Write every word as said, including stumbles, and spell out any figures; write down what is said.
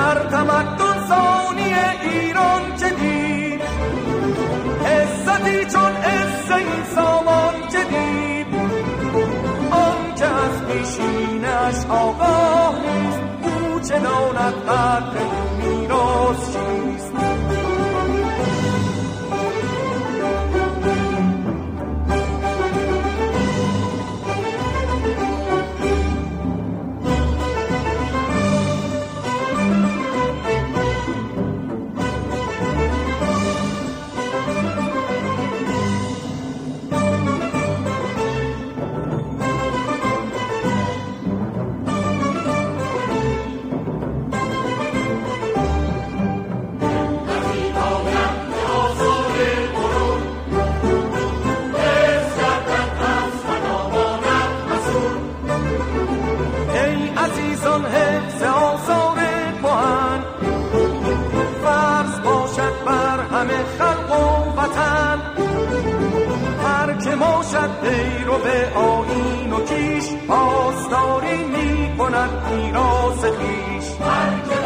در تمدن ثانی ایران جدید، عزتی چون عز این سامان جدید، آن که از پیشینش آگاه نیست، او چه داند قدر میراث چیست. پیرو به آیین و کیش پاسداری می کند میراث خویش.